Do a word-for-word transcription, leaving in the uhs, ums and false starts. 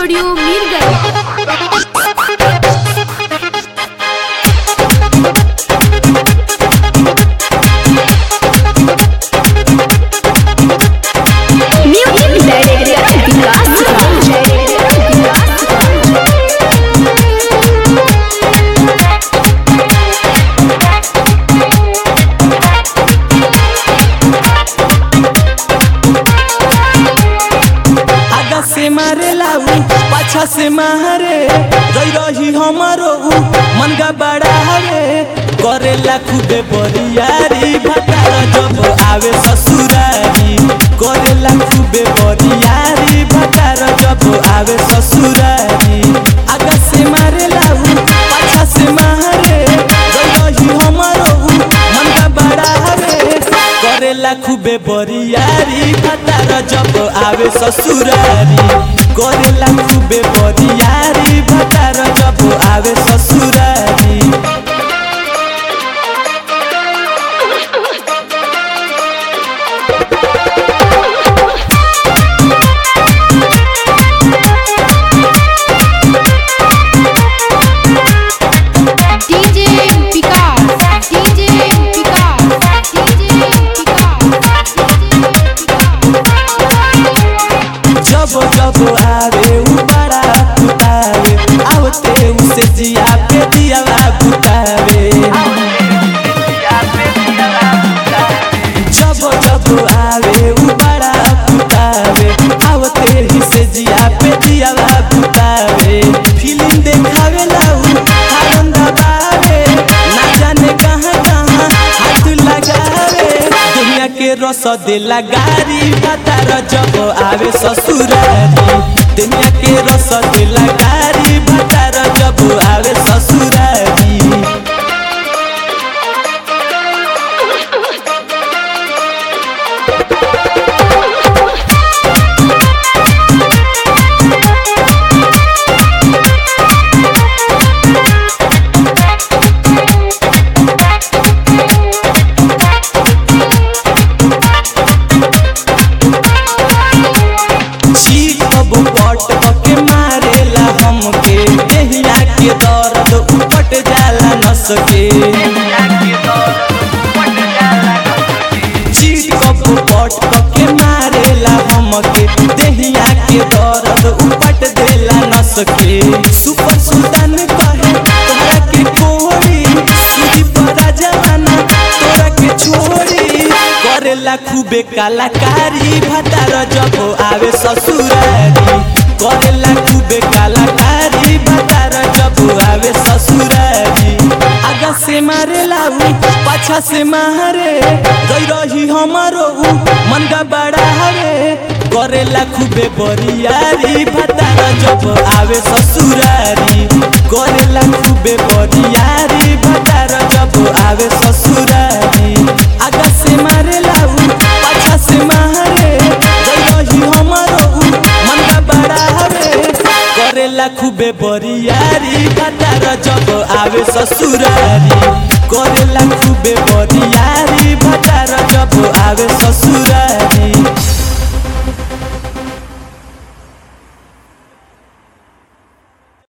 Studio Mirganj. से मारे लाऊ पाछा से मारे रही रही हमारो मन का बड़ा हवे करेला खूबे बरियारी भतार जब आवे ससुरारी करेला खूबे बरियारी भतार जब आवे ससुरारी आगा से मारे लाऊ पाछा से मारे रही रही हमारो मन का बड़ा हवे करेला खूबे बरियारी भतार जब आवे ससुरारी करेला खूबे बरियारी भतार जब आवे ससुरारी। जब जब आवे उ बड़ा पुतावे आवते उसे जिया पे दिया पुतावे जब जब आवे उ बड़ा पुतावे आवते ही से जिया पे दिया पुतावे फिल्म देखावे लाऊ हारन दबावे ना जाने कहां कहां हाथ लगावे दुनिया के रस दिला गारी भतार जब आवे ससुरारी दुनिया के रस दिला गारी भतार जब आवे ससुरारी। पट के मारेला हमके देहिया के दर्द उपट जाला नस के चीट कब पट के मारेला हमके देहिया के दर्द उपट देला नस के सुपर सुल्तान कहे तोरा के कोड़ी सुधी पर जमाना तोरा के छोड़ी करेला खूबे कलाकारी भतार जब आवे ससुरारी करेला खूबे कलाकारी भतार जब आवे ससुरारी आगा से मारे लाऊ पाछा से मारे रही रही हमारो मन का बड़ा हवे करेला खूबे बरियारी भतार जब आवे ससुरारी करेला खूबे बरियारी भतार जब आवे ससुरारी आगा से मारे लाऊ पाछा से मारे रही रही हमारो मन का बड़ा हवे करेला खूबे बरियारी भतार जब आवे ससुरारी